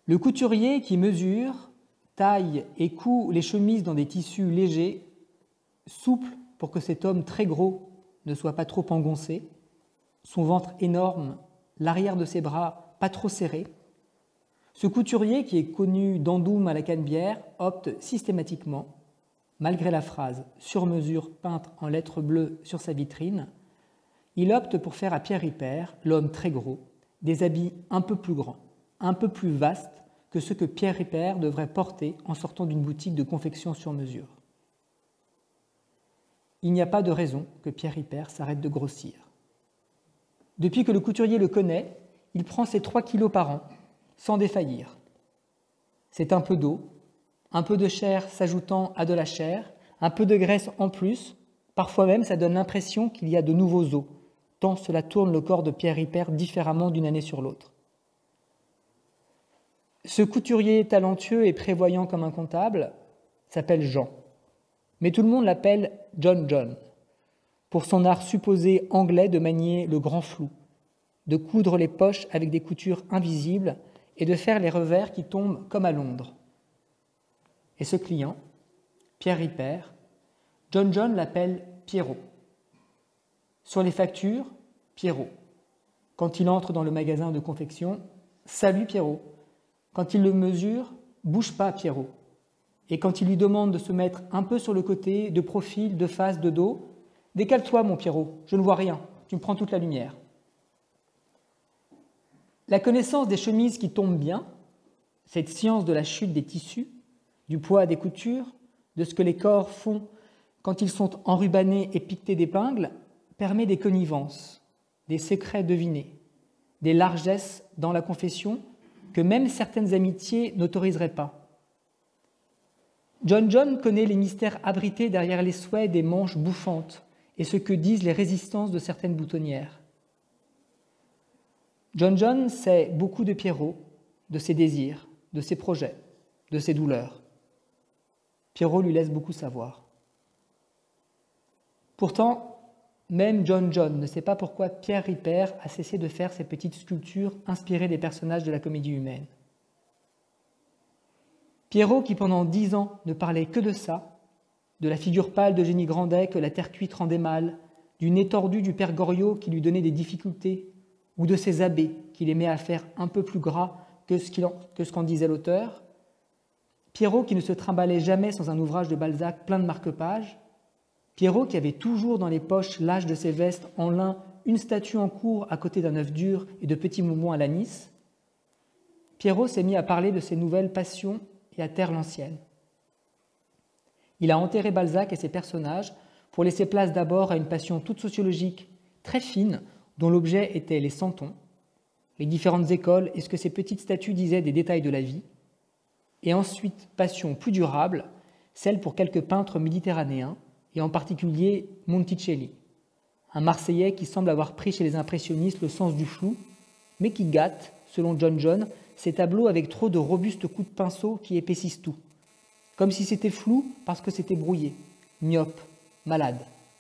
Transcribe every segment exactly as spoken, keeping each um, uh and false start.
Le couturier qui mesure, taille et coud les chemises dans des tissus légers, souples pour que cet homme très gros ne soit pas trop engoncé, son ventre énorme, l'arrière de ses bras pas trop serré. Ce couturier qui est connu d'Andoum à la Canebière opte systématiquement, malgré la phrase « sur mesure peinte en lettres bleues sur sa vitrine », il opte pour faire à Pierre Ripert, l'homme très gros, des habits un peu plus grands, un peu plus vastes que ceux que Pierre Ripert devrait porter en sortant d'une boutique de confection sur mesure. Il n'y a pas de raison que Pierre Ripert s'arrête de grossir. Depuis que le couturier le connaît, il prend ses trois kilos par an, sans défaillir. C'est un peu d'eau, un peu de chair s'ajoutant à de la chair, un peu de graisse en plus, parfois même ça donne l'impression qu'il y a de nouveaux os, tant cela tourne le corps de Pierre Ripert différemment d'une année sur l'autre. Ce couturier talentueux et prévoyant comme un comptable s'appelle Jean, mais tout le monde l'appelle John John, pour son art supposé anglais de manier le grand flou, de coudre les poches avec des coutures invisibles et de faire les revers qui tombent comme à Londres. Et ce client, Pierre Ripert, John John l'appelle Pierrot. Sur les factures, Pierrot. Quand il entre dans le magasin de confection, salut Pierrot. Quand il le mesure, bouge pas Pierrot. Et quand il lui demande de se mettre un peu sur le côté, de profil, de face, de dos, décale-toi mon Pierrot, je ne vois rien, tu me prends toute la lumière. La connaissance des chemises qui tombent bien, cette science de la chute des tissus, du poids des coutures, de ce que les corps font quand ils sont enrubannés et piquetés d'épingles, permet des connivences, des secrets devinés, des largesses dans la confession que même certaines amitiés n'autoriseraient pas. John John connaît les mystères abrités derrière les souhaits des manches bouffantes et ce que disent les résistances de certaines boutonnières. John John sait beaucoup de Pierrot, de ses désirs, de ses projets, de ses douleurs. Pierrot lui laisse beaucoup savoir. Pourtant, même John John ne sait pas pourquoi Pierre Ripert a cessé de faire ces petites sculptures inspirées des personnages de la comédie humaine. Pierrot, qui pendant dix ans ne parlait que de ça, de la figure pâle d'Eugénie Grandet que la terre cuite rendait mal, du nez tordu du père Goriot qui lui donnait des difficultés, ou de ses abbés qu'il aimait à faire un peu plus gras que ce, qu'il en, que ce qu'en disait l'auteur, Pierrot qui ne se trimballait jamais sans un ouvrage de Balzac plein de marque-pages, Pierrot qui avait toujours dans les poches l'âge de ses vestes en lin une statue en cours à côté d'un œuf dur et de petits bonbons à l'anis, Pierrot s'est mis à parler de ses nouvelles passions et à taire l'ancienne. Il a enterré Balzac et ses personnages pour laisser place d'abord à une passion toute sociologique, très fine, dont l'objet était les santons, les différentes écoles et ce que ces petites statues disaient des détails de la vie, et ensuite passion plus durable, celle pour quelques peintres méditerranéens, et en particulier Monticelli, un Marseillais qui semble avoir pris chez les impressionnistes le sens du flou, mais qui gâte, selon John John, ces tableaux avec trop de robustes coups de pinceau qui épaississent tout, comme si c'était flou parce que c'était brouillé, myope, malade.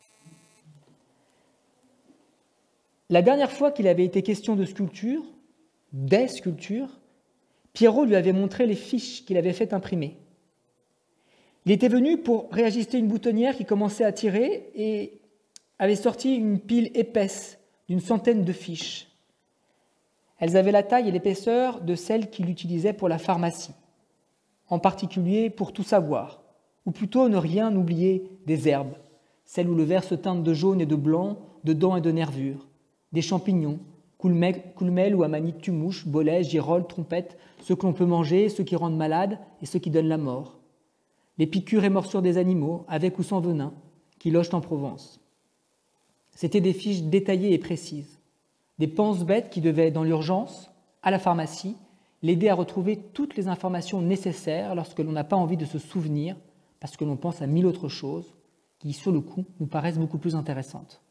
La dernière fois qu'il avait été question de sculpture, des sculptures, Pierrot lui avait montré les fiches qu'il avait fait imprimer. Il était venu pour réajuster une boutonnière qui commençait à tirer et avait sorti une pile épaisse d'une centaine de fiches. Elles avaient la taille et l'épaisseur de celles qu'il utilisait pour la pharmacie, en particulier pour tout savoir, ou plutôt ne rien oublier des herbes, celles où le verre se teinte de jaune et de blanc, de dents et de nervures, des champignons, coulmelles ou amanites tumouches, bolets, girolles, trompettes, ceux que l'on peut manger, ceux qui rendent malades et ceux qui donnent la mort, les piqûres et morsures des animaux, avec ou sans venin, qui logent en Provence. C'étaient des fiches détaillées et précises, des pense-bêtes qui devaient, dans l'urgence, à la pharmacie, l'aider à retrouver toutes les informations nécessaires lorsque l'on n'a pas envie de se souvenir, parce que l'on pense à mille autres choses qui, sur le coup, nous paraissent beaucoup plus intéressantes.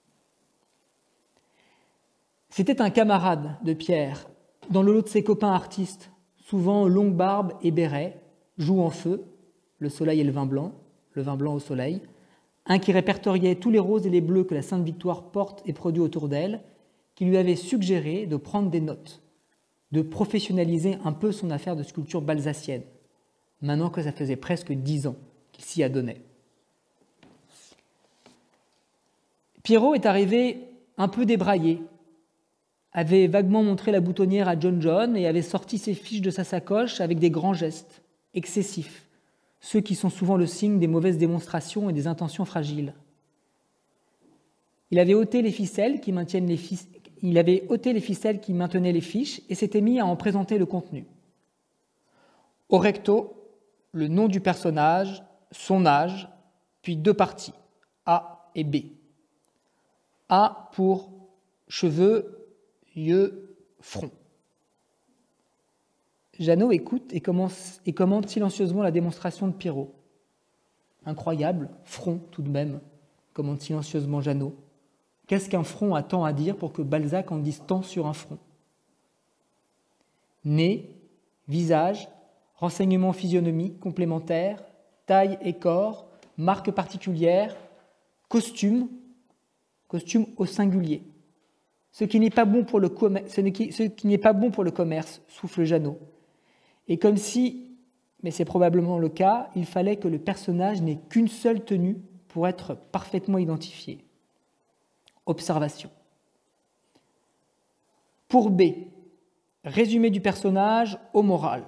C'était un camarade de Pierre, dans le lot de ses copains artistes, souvent longue barbe et béret, joues en feu, le soleil et le vin blanc, le vin blanc au soleil, un qui répertoriait tous les roses et les bleus que la Sainte Victoire porte et produit autour d'elle, qui lui avait suggéré de prendre des notes, de professionnaliser un peu son affaire de sculpture balsacienne, maintenant que ça faisait presque dix ans qu'il s'y adonnait. Pierrot est arrivé un peu débraillé, avait vaguement montré la boutonnière à John John et avait sorti ses fiches de sa sacoche avec des grands gestes, excessifs, ceux qui sont souvent le signe des mauvaises démonstrations et des intentions fragiles. Il avait ôté les ficelles qui maintiennent les fiches, il avait ôté les ficelles qui maintenaient les fiches et s'était mis à en présenter le contenu. Au recto, le nom du personnage, son âge, puis deux parties, A et B. A pour cheveux, yeux, front. Jeannot écoute et, commence, et commente silencieusement la démonstration de Pierrot. Incroyable, front tout de même, commente silencieusement Jeannot. Qu'est-ce qu'un front a tant à dire pour que Balzac en dise tant sur un front ? Nez, visage, renseignements physionomiques complémentaires, taille et corps, marques particulières, costume, costume au singulier. Ce qui n'est pas bon pour le commerce, ce qui n'est pas bon pour le commerce, souffle Jeannot. Et comme si, mais c'est probablement le cas, il fallait que le personnage n'ait qu'une seule tenue pour être parfaitement identifié. Observation. Pour B, résumé du personnage au moral.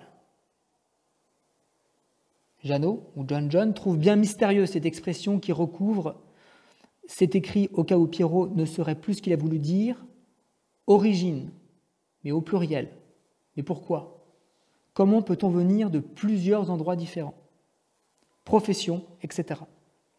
Jeannot, ou John John, trouve bien mystérieuse cette expression qui recouvre, c'est écrit au cas où Pierrot ne saurait plus ce qu'il a voulu dire, origine, mais au pluriel. Mais pourquoi ? Comment peut-on venir de plusieurs endroits différents ? Profession, et cetera.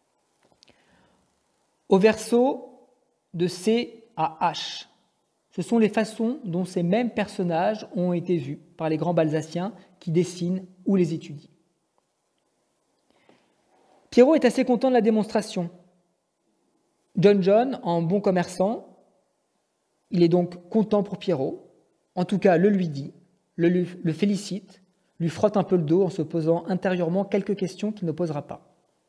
Au verso, de C à H. Ce sont les façons dont ces mêmes personnages ont été vus par les grands Balsaciens qui dessinent ou les étudient. Pierrot est assez content de la démonstration. John John, en bon commerçant, il est donc content pour Pierrot, en tout cas le lui dit, le, le félicite, lui frotte un peu le dos en se posant intérieurement quelques questions qu'il ne posera pas.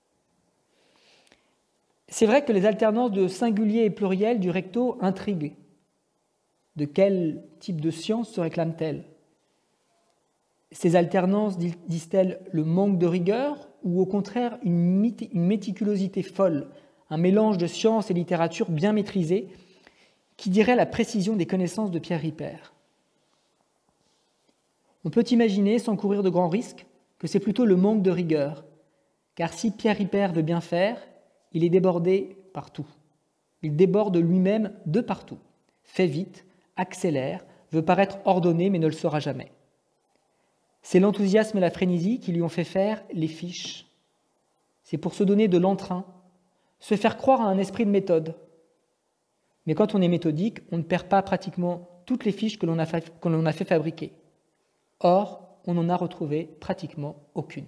C'est vrai que les alternances de singulier et pluriel du recto intriguent. De quel type de science se réclament-elles ? Ces alternances disent-elles le manque de rigueur ou au contraire une méticulosité folle, un mélange de science et littérature bien maîtrisé qui dirait la précision des connaissances de Pierre Ripert ? On peut imaginer, sans courir de grands risques, que c'est plutôt le manque de rigueur, car si Pierre Ripert veut bien faire, il est débordé partout. Il déborde lui-même de partout, fait vite, accélère, veut paraître ordonné mais ne le sera jamais. C'est l'enthousiasme et la frénésie qui lui ont fait faire les fiches. C'est pour se donner de l'entrain, se faire croire à un esprit de méthode. Mais quand on est méthodique, on ne perd pas pratiquement toutes les fiches que l'on a fait, que l'on a fait fabriquer. Or, on n'en a retrouvé pratiquement aucune.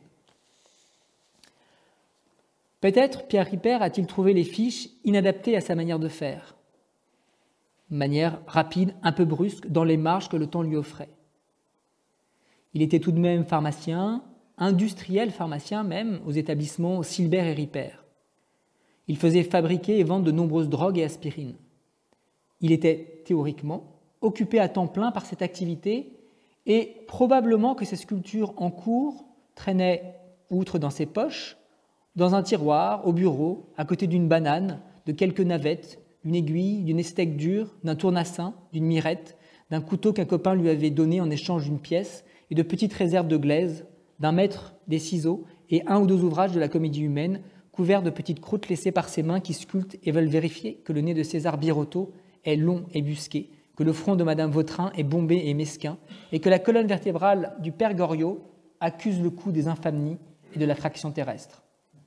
Peut-être Pierre Ripert a-t-il trouvé les fiches inadaptées à sa manière de faire. Manière rapide, un peu brusque, dans les marges que le temps lui offrait. Il était tout de même pharmacien, industriel pharmacien même, aux établissements Silbert et Ripert. Il faisait fabriquer et vendre de nombreuses drogues et aspirines. Il était, théoriquement, occupé à temps plein par cette activité et probablement que ses sculptures en cours traînaient, outre dans ses poches, dans un tiroir, au bureau, à côté d'une banane, de quelques navettes, d'une aiguille, d'une estèque dure, d'un tournassin, d'une mirette, d'un couteau qu'un copain lui avait donné en échange d'une pièce et de petites réserves de glaise, d'un mètre, des ciseaux et un ou deux ouvrages de la comédie humaine couverts de petites croûtes laissées par ses mains qui sculptent et veulent vérifier que le nez de César Birotteau est long et busqué, que le front de Madame Vautrin est bombé et mesquin et que la colonne vertébrale du père Goriot accuse le coup des infamnies et de la fraction terrestre.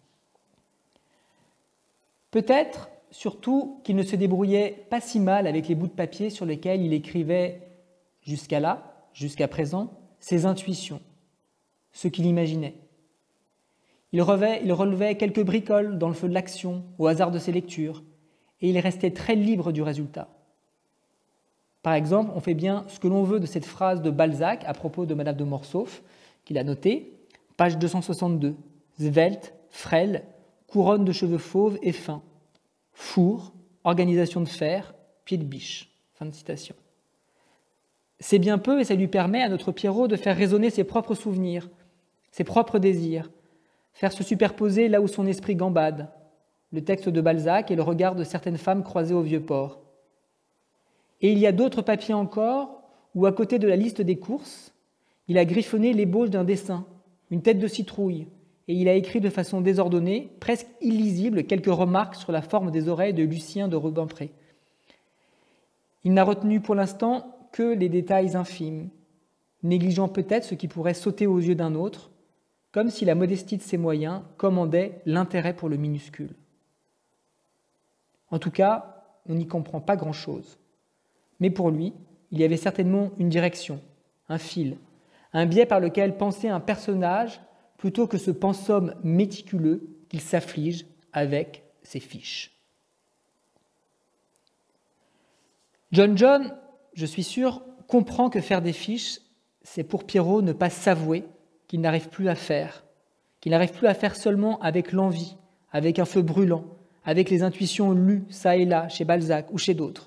Peut-être, surtout, qu'il ne se débrouillait pas si mal avec les bouts de papier sur lesquels il écrivait, jusqu'à là, jusqu'à présent, ses intuitions, ce qu'il imaginait. Il relevait, il relevait quelques bricoles dans le feu de l'action, au hasard de ses lectures, et il restait très libre du résultat. Par exemple, on fait bien ce que l'on veut de cette phrase de Balzac à propos de Madame de Morsauf, qu'il a notée, page deux cent soixante-deux, svelte, frêle, couronne de cheveux fauves et fins, four, organisation de fer, pied de biche. Fin de citation. C'est bien peu et ça lui permet à notre Pierrot de faire résonner ses propres souvenirs, ses propres désirs, faire se superposer là où son esprit gambade, le texte de Balzac et le regard de certaines femmes croisées au Vieux-Port. Et il y a d'autres papiers encore où, à côté de la liste des courses, il a griffonné l'ébauche d'un dessin, une tête de citrouille, et il a écrit de façon désordonnée, presque illisible, quelques remarques sur la forme des oreilles de Lucien de Rubempré. Il n'a retenu pour l'instant que les détails infimes, négligeant peut-être ce qui pourrait sauter aux yeux d'un autre, comme si la modestie de ses moyens commandait l'intérêt pour le minuscule. En tout cas, on n'y comprend pas grand-chose. Mais pour lui, il y avait certainement une direction, un fil, un biais par lequel penser un personnage plutôt que ce pensum méticuleux qu'il s'afflige avec ses fiches. John John, je suis sûr, comprend que faire des fiches, c'est pour Pierrot ne pas s'avouer qu'il n'arrive plus à faire, qu'il n'arrive plus à faire seulement avec l'envie, avec un feu brûlant, avec les intuitions lues ça et là chez Balzac ou chez d'autres.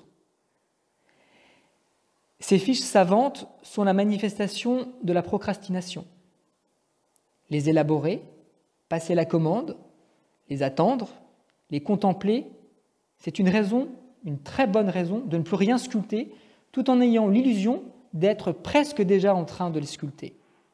Ces fiches savantes sont la manifestation de la procrastination. Les élaborer, passer la commande, les attendre, les contempler, c'est une raison, une très bonne raison de ne plus rien sculpter tout en ayant l'illusion d'être presque déjà en train de les sculpter.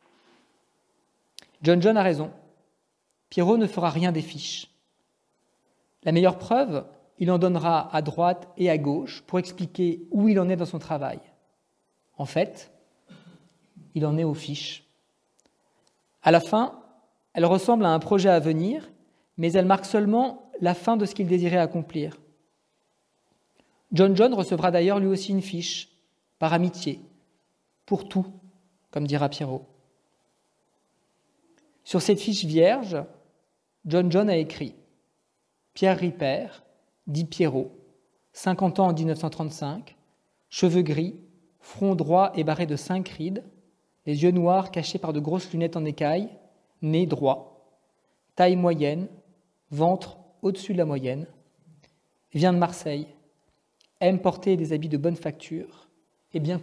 John John a raison. Pierrot ne fera rien des fiches. La meilleure preuve, il en donnera à droite et à gauche pour expliquer où il en est dans son travail. En fait, il en est aux fiches. À la fin, elle ressemble à un projet à venir, mais elle marque seulement la fin de ce qu'il désirait accomplir. John John recevra d'ailleurs lui aussi une fiche, par amitié, pour tout, comme dira Pierrot. Sur cette fiche vierge, John John a écrit « Pierre Ripert, dit Pierrot, cinquante ans en dix-neuf cent trente-cinq, cheveux gris, front droit et barré de cinq rides, les yeux noirs cachés par de grosses lunettes en écaille, nez droit, taille moyenne, ventre au-dessus de la moyenne, vient de Marseille, aime porter des habits de bonne facture et bien coupés. »